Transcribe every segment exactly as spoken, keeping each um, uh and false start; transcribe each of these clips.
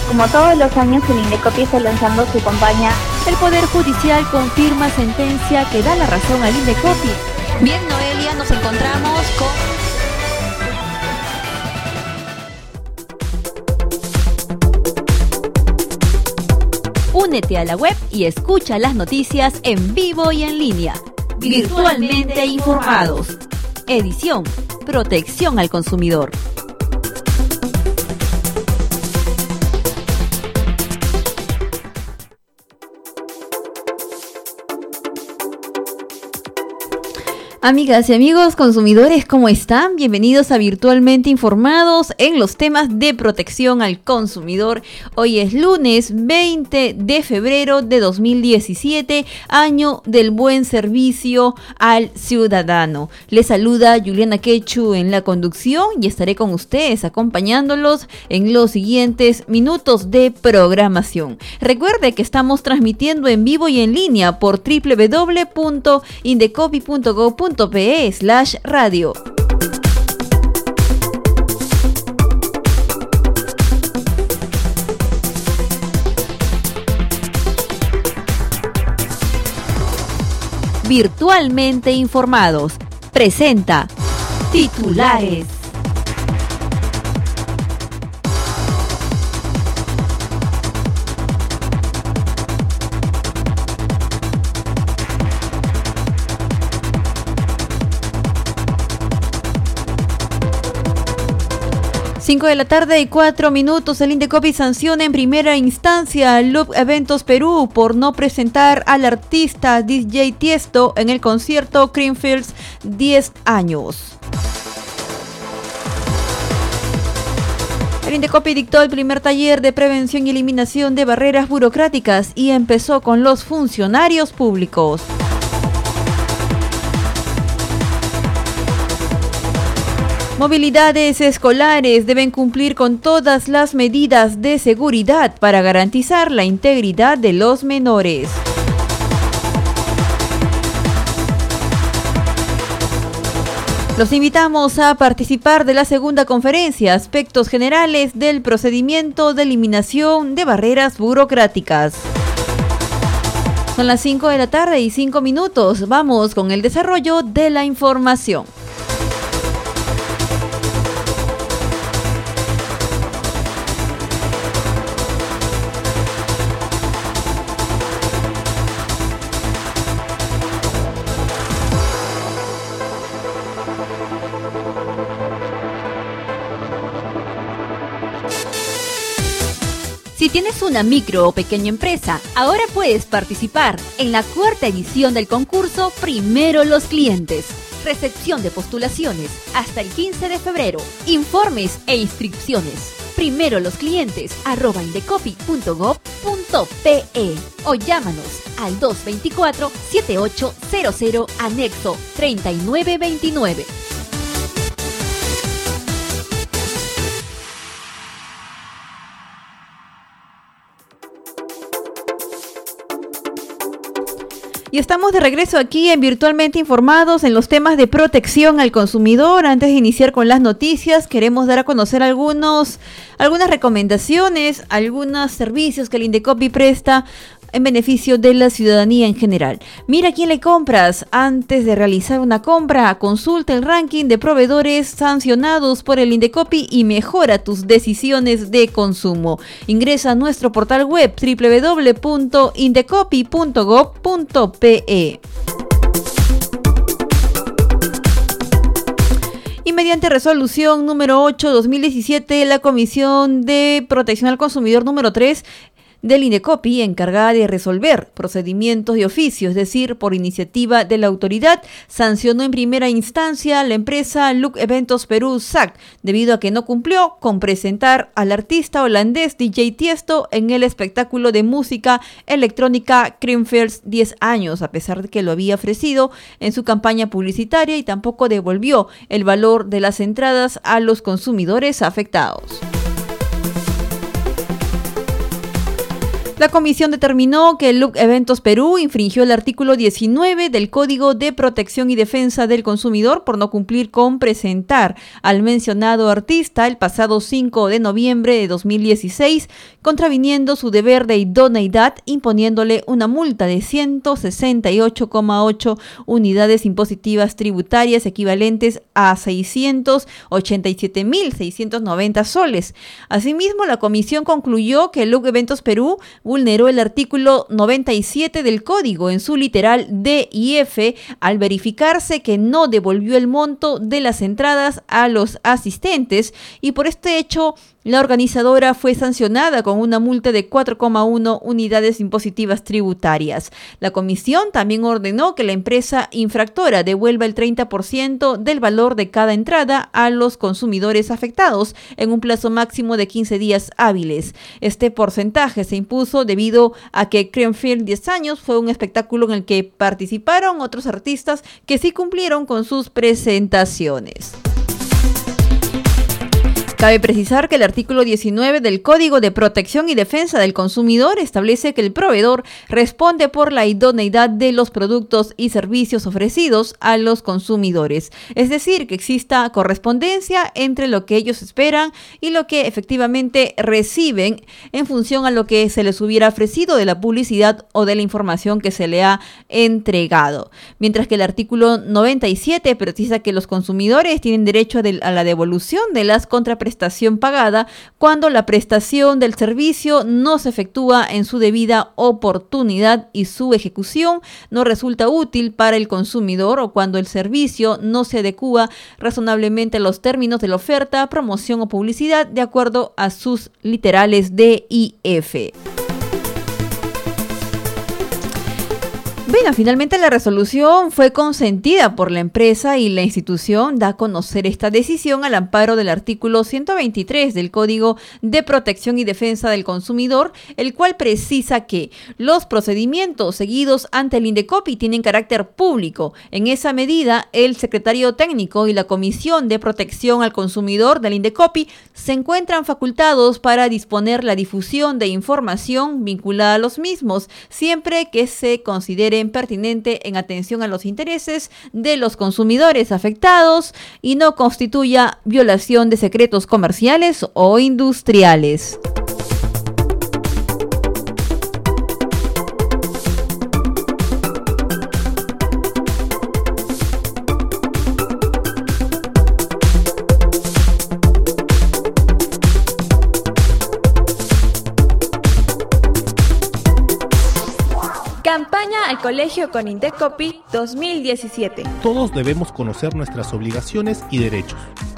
Como todos los años, el Indecopi está lanzando su campaña. El Poder Judicial confirma sentencia que da la razón al Indecopi. Bien, Noelia, nos encontramos con... Únete a la web y escucha las noticias en vivo y en línea. Virtualmente informados. Edición: Protección al consumidor. Amigas y amigos consumidores, ¿cómo están? Bienvenidos a Virtualmente Informados en los temas de protección al consumidor. Hoy es lunes veinte de febrero de dos mil diecisiete, año del buen servicio al ciudadano. Les saluda Juliana Quechu en la conducción y estaré con ustedes acompañándolos en los siguientes minutos de programación. Recuerde que estamos transmitiendo en vivo y en línea por doble u doble u doble u punto indecopi punto gob punto pe slash radio. Virtualmente informados. Presenta titulares. cinco de la tarde y cuatro minutos, el Indecopi sanciona en primera instancia a Loop Eventos Perú por no presentar al artista D J Tiesto en el concierto Creamfields diez años. El Indecopi dictó el primer taller de prevención y eliminación de barreras burocráticas y empezó con los funcionarios públicos. Movilidades escolares deben cumplir con todas las medidas de seguridad para garantizar la integridad de los menores. Los invitamos a participar de la segunda conferencia, Aspectos Generales del Procedimiento de Eliminación de Barreras Burocráticas. Son las cinco de la tarde y cinco minutos. Vamos con el desarrollo de la información. Si tienes una micro o pequeña empresa, ahora puedes participar en la cuarta edición del concurso Primero los Clientes. Recepción de postulaciones hasta el quince de febrero. Informes e inscripciones. Primero los clientes arroba indecopi punto gob punto pe o llámanos al dos dos cuatro, siete ocho cero cero anexo treinta y nueve veintinueve. Y estamos de regreso aquí en Virtualmente Informados en los temas de protección al consumidor. Antes de iniciar con las noticias, queremos dar a conocer algunos, algunas recomendaciones, algunos servicios que el Indecopi presta en beneficio de la ciudadanía en general. Mira a quién le compras. Antes de realizar una compra, consulta el ranking de proveedores sancionados por el Indecopi y mejora tus decisiones de consumo. Ingresa a nuestro portal web doble u doble u doble u punto indecopi punto gob punto pe. Y mediante resolución número ocho barra dos mil diecisiete, la Comisión de Protección al Consumidor número tres del Indecopi, encargada de resolver procedimientos de oficio, es decir, por iniciativa de la autoridad, sancionó en primera instancia a la empresa Look Eventos Perú S A C, debido a que no cumplió con presentar al artista holandés D J Tiesto en el espectáculo de música electrónica Creamfields diez años, a pesar de que lo había ofrecido en su campaña publicitaria, y tampoco devolvió el valor de las entradas a los consumidores afectados. La comisión determinó que Look Eventos Perú infringió el artículo diecinueve del Código de Protección y Defensa del Consumidor por no cumplir con presentar al mencionado artista el pasado cinco de noviembre de dos mil dieciséis, contraviniendo su deber de idoneidad, imponiéndole una multa de ciento sesenta y ocho coma ocho unidades impositivas tributarias equivalentes a seiscientos ochenta y siete mil seiscientos noventa soles. Asimismo, la comisión concluyó que Look Eventos Perú vulneró el artículo noventa y siete del código en su literal D y F al verificarse que no devolvió el monto de las entradas a los asistentes, y por este hecho la organizadora fue sancionada con una multa de cuatro coma uno unidades impositivas tributarias. La comisión también ordenó que la empresa infractora devuelva el treinta por ciento del valor de cada entrada a los consumidores afectados en un plazo máximo de quince días hábiles. Este porcentaje se impuso debido a que Creamfield diez años fue un espectáculo en el que participaron otros artistas que sí cumplieron con sus presentaciones. Cabe precisar que el artículo diecinueve del Código de Protección y Defensa del Consumidor establece que el proveedor responde por la idoneidad de los productos y servicios ofrecidos a los consumidores. Es decir, que exista correspondencia entre lo que ellos esperan y lo que efectivamente reciben en función a lo que se les hubiera ofrecido de la publicidad o de la información que se le ha entregado. Mientras que el artículo noventa y siete precisa que los consumidores tienen derecho a, de, a la devolución de las contraprestaciones prestación pagada cuando la prestación del servicio no se efectúa en su debida oportunidad y su ejecución no resulta útil para el consumidor, o cuando el servicio no se adecúa razonablemente a los términos de la oferta, promoción o publicidad de acuerdo a sus literales D y F. Bueno, finalmente la resolución fue consentida por la empresa y la institución da a conocer esta decisión al amparo del artículo ciento veintitrés del Código de Protección y Defensa del Consumidor, el cual precisa que los procedimientos seguidos ante el Indecopi tienen carácter público. En esa medida, el secretario técnico y la Comisión de Protección al Consumidor del Indecopi se encuentran facultados para disponer la difusión de información vinculada a los mismos, siempre que se considere pertinente en atención a los intereses de los consumidores afectados y no constituya violación de secretos comerciales o industriales. Campaña al Colegio con Indecopi dos mil diecisiete. Todos debemos conocer nuestras obligaciones y derechos.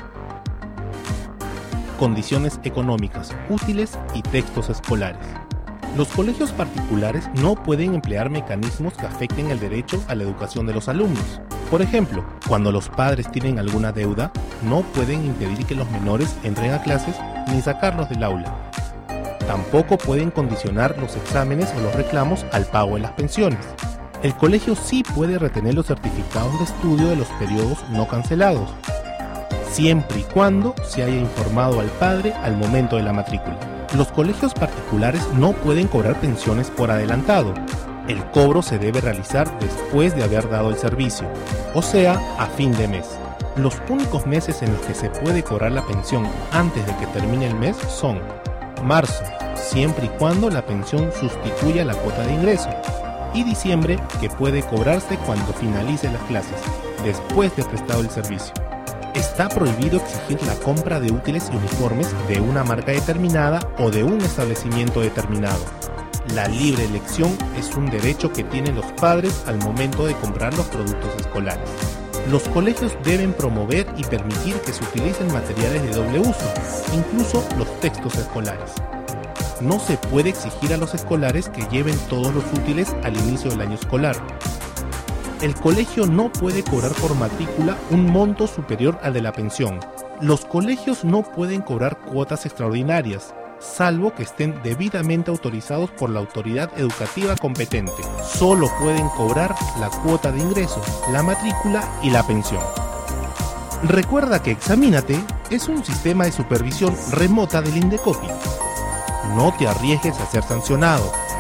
Condiciones económicas, útiles y textos escolares. Los colegios particulares no pueden emplear mecanismos que afecten el derecho a la educación de los alumnos. Por ejemplo, cuando los padres tienen alguna deuda, no pueden impedir que los menores entren a clases ni sacarlos del aula. Tampoco pueden condicionar los exámenes o los reclamos al pago de las pensiones. El colegio sí puede retener los certificados de estudio de los periodos no cancelados, siempre y cuando se haya informado al padre al momento de la matrícula. Los colegios particulares no pueden cobrar pensiones por adelantado. El cobro se debe realizar después de haber dado el servicio, o sea, a fin de mes. Los únicos meses en los que se puede cobrar la pensión antes de que termine el mes son marzo, siempre y cuando la pensión sustituya la cuota de ingreso, y diciembre, que puede cobrarse cuando finalice las clases, después de prestado el servicio. Está prohibido exigir la compra de útiles y uniformes de una marca determinada o de un establecimiento determinado. La libre elección es un derecho que tienen los padres al momento de comprar los productos escolares. Los colegios deben promover y permitir que se utilicen materiales de doble uso, incluso los textos escolares. No se puede exigir a los escolares que lleven todos los útiles al inicio del año escolar. El colegio no puede cobrar por matrícula un monto superior al de la pensión. Los colegios no pueden cobrar cuotas extraordinarias, salvo que estén debidamente autorizados por la autoridad educativa competente. Solo pueden cobrar la cuota de ingreso, la matrícula y la pensión. Recuerda que Examínate es un sistema de supervisión remota del Indecopi. No te arriesgues a ser sancionado.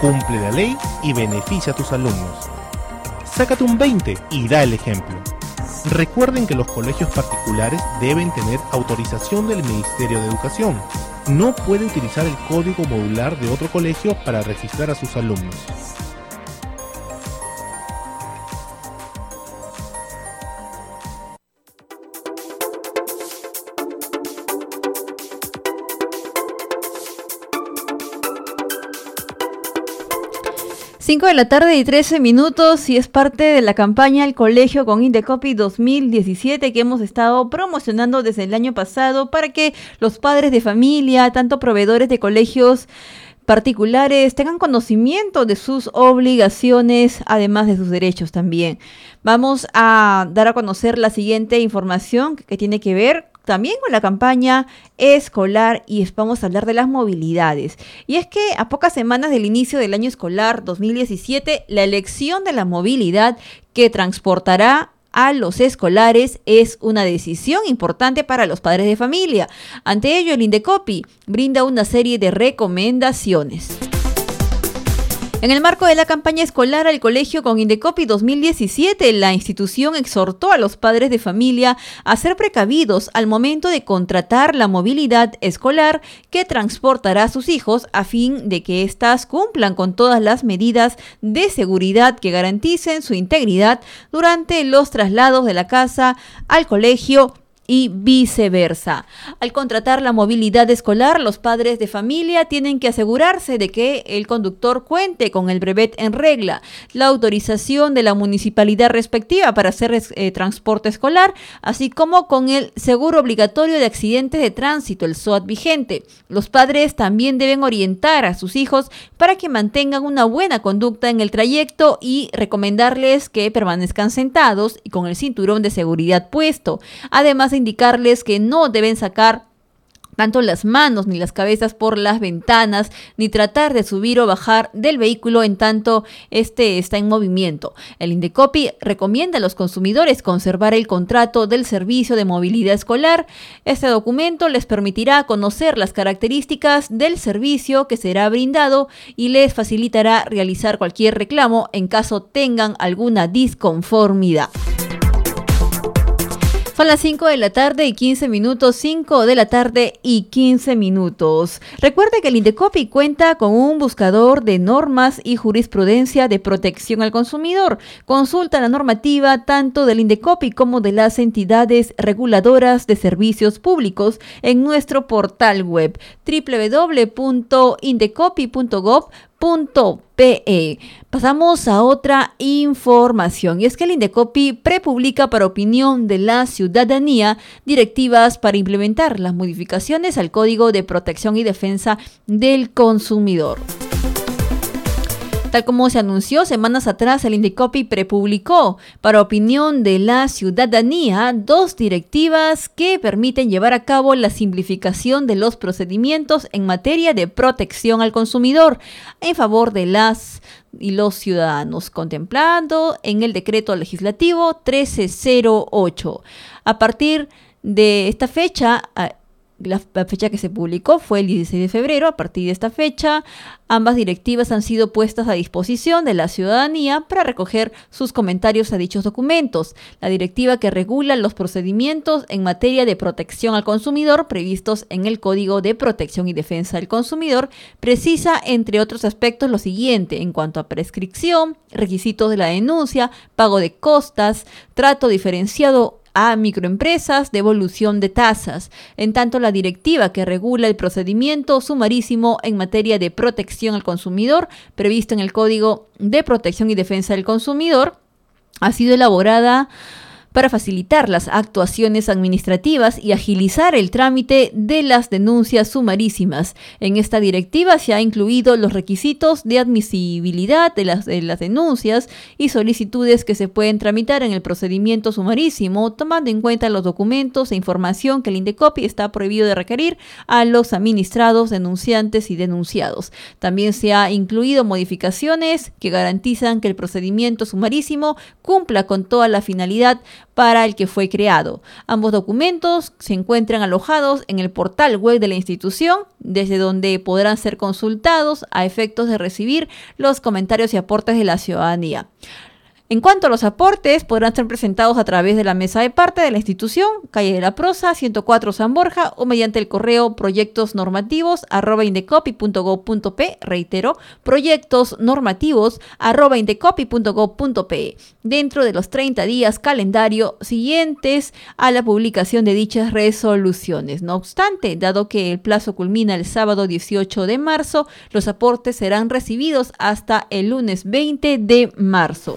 cumple la ley y beneficia a tus alumnos. Sácate un veinte y da el ejemplo. Recuerden que los colegios particulares deben tener autorización del Ministerio de Educación. No puede utilizar el código modular de otro colegio para registrar a sus alumnos. cinco de la tarde y trece minutos y es parte de la campaña El Colegio con Indecopi dos mil diecisiete que hemos estado promocionando desde el año pasado para que los padres de familia, tanto proveedores de colegios particulares, tengan conocimiento de sus obligaciones, además de sus derechos también. Vamos a dar a conocer la siguiente información que, que tiene que ver también con la campaña escolar y vamos a hablar de las movilidades. Y es que a pocas semanas del inicio del año escolar dos mil diecisiete, la elección de la movilidad que transportará a los escolares es una decisión importante para los padres de familia. Ante ello, el Indecopi brinda una serie de recomendaciones. En el marco de la campaña escolar al colegio con Indecopi dos mil diecisiete, la institución exhortó a los padres de familia a ser precavidos al momento de contratar la movilidad escolar que transportará a sus hijos a fin de que éstas cumplan con todas las medidas de seguridad que garanticen su integridad durante los traslados de la casa al colegio y viceversa. Al contratar la movilidad escolar, los padres de familia tienen que asegurarse de que el conductor cuente con el brevet en regla, la autorización de la municipalidad respectiva para hacer eh, transporte escolar, así como con el seguro obligatorio de accidentes de tránsito, el S O A T vigente. Los padres también deben orientar a sus hijos para que mantengan una buena conducta en el trayecto y recomendarles que permanezcan sentados y con el cinturón de seguridad puesto. Además, indicarles que no deben sacar tanto las manos ni las cabezas por las ventanas, ni tratar de subir o bajar del vehículo en tanto este está en movimiento. El Indecopi recomienda a los consumidores conservar el contrato del servicio de movilidad escolar. Este documento les permitirá conocer las características del servicio que será brindado y les facilitará realizar cualquier reclamo en caso tengan alguna disconformidad. Son las cinco de la tarde y quince minutos, cinco de la tarde y quince minutos. Recuerde que el Indecopi cuenta con un buscador de normas y jurisprudencia de protección al consumidor. Consulta la normativa tanto del Indecopi como de las entidades reguladoras de servicios públicos en nuestro portal web doble u doble u doble u punto indecopi punto gob punto pe. Pasamos a otra información y es que el Indecopi prepublica para opinión de la ciudadanía directivas para implementar las modificaciones al Código de Protección y Defensa del Consumidor. Tal como se anunció semanas atrás, el Indecopi prepublicó para opinión de la ciudadanía dos directivas que permiten llevar a cabo la simplificación de los procedimientos en materia de protección al consumidor en favor de las y los ciudadanos, contemplando en el decreto legislativo trece cero ocho. A partir de esta fecha, La, la fecha que se publicó fue el dieciséis de febrero. A partir de esta fecha, ambas directivas han sido puestas a disposición de la ciudadanía para recoger sus comentarios a dichos documentos. La directiva que regula los procedimientos en materia de protección al consumidor previstos en el Código de Protección y Defensa del Consumidor precisa, entre otros aspectos, lo siguiente en cuanto a prescripción, requisitos de la denuncia, pago de costas, trato diferenciado a microempresas, devolución de tasas. En tanto, la directiva que regula el procedimiento sumarísimo en materia de protección al consumidor, previsto en el Código de Protección y Defensa del Consumidor, ha sido elaborada para facilitar las actuaciones administrativas y agilizar el trámite de las denuncias sumarísimas. En esta directiva se ha incluido los requisitos de admisibilidad de las, de las denuncias y solicitudes que se pueden tramitar en el procedimiento sumarísimo, tomando en cuenta los documentos e información que el Indecopi está prohibido de requerir a los administrados, denunciantes y denunciados. También se ha incluido modificaciones que garantizan que el procedimiento sumarísimo cumpla con toda la finalidad para el que fue creado. Ambos documentos se encuentran alojados en el portal web de la institución, desde donde podrán ser consultados a efectos de recibir los comentarios y aportes de la ciudadanía. En cuanto a los aportes, podrán ser presentados a través de la mesa de parte de la institución, calle de la Prosa, ciento cuatro San Borja, o mediante el correo proyectosnormativos arroba indecopi punto gob punto pe, reitero, proyectosnormativos arroba indecopi punto gob punto pe, dentro de los treinta días calendario siguientes a la publicación de dichas resoluciones. No obstante, dado que el plazo culmina el sábado dieciocho de marzo, los aportes serán recibidos hasta el lunes veinte de marzo.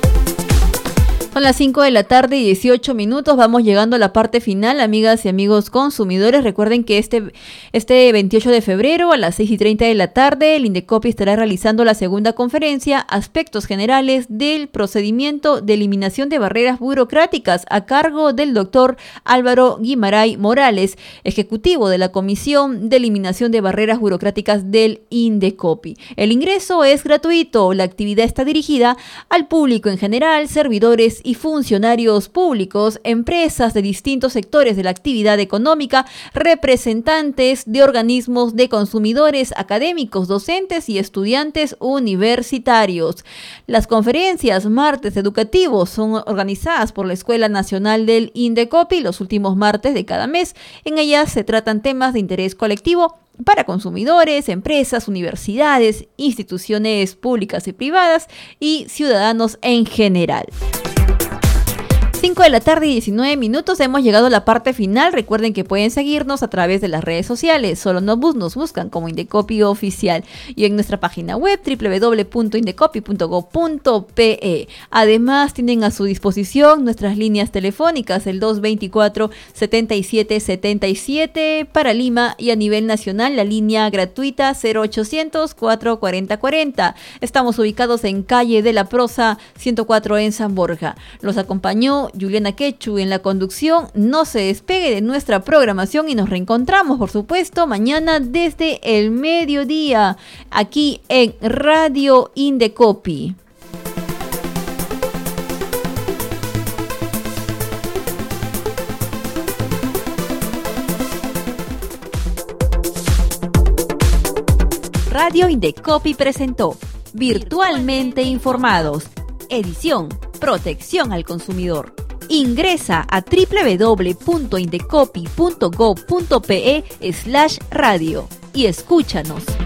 Son las cinco de la tarde y dieciocho minutos, vamos llegando a la parte final, amigas y amigos consumidores. Recuerden que este, este veintiocho de febrero a las seis y treinta de la tarde el Indecopi estará realizando la segunda conferencia Aspectos Generales del Procedimiento de Eliminación de Barreras Burocráticas a cargo del doctor Álvaro Guimaray Morales, ejecutivo de la Comisión de Eliminación de Barreras Burocráticas del Indecopi. El ingreso es gratuito, la actividad está dirigida al público en general, servidores y funcionarios públicos, empresas de distintos sectores de la actividad económica, representantes de organismos de consumidores, académicos, docentes y estudiantes universitarios. Las conferencias martes educativos son organizadas por la Escuela Nacional del Indecopi los últimos martes de cada mes. En ellas se tratan temas de interés colectivo para consumidores, empresas, universidades, instituciones públicas y privadas y ciudadanos en general. cinco de la tarde y diecinueve minutos, hemos llegado a la parte final. Recuerden que pueden seguirnos a través de las redes sociales. Solo nos, bus- nos buscan como Indecopi Oficial y en nuestra página web doble u doble u doble u punto indecopi punto gob punto pe. Además, tienen a su disposición nuestras líneas telefónicas, el dos veinticuatro, setenta y siete setenta y siete para Lima y a nivel nacional la línea gratuita cero ochocientos, cuatrocientos cuarenta cuarenta. Estamos ubicados en calle de la Prosa ciento cuatro en San Borja. Los acompañó Juliana Quechu en la conducción. No se despegue de nuestra programación y nos reencontramos, por supuesto, mañana desde el mediodía aquí en Radio Indecopi. Radio Indecopi presentó Virtualmente Informados, edición Protección al Consumidor. Ingresa a doble u doble u doble u punto indecopi punto gob punto pe slash radio y escúchanos.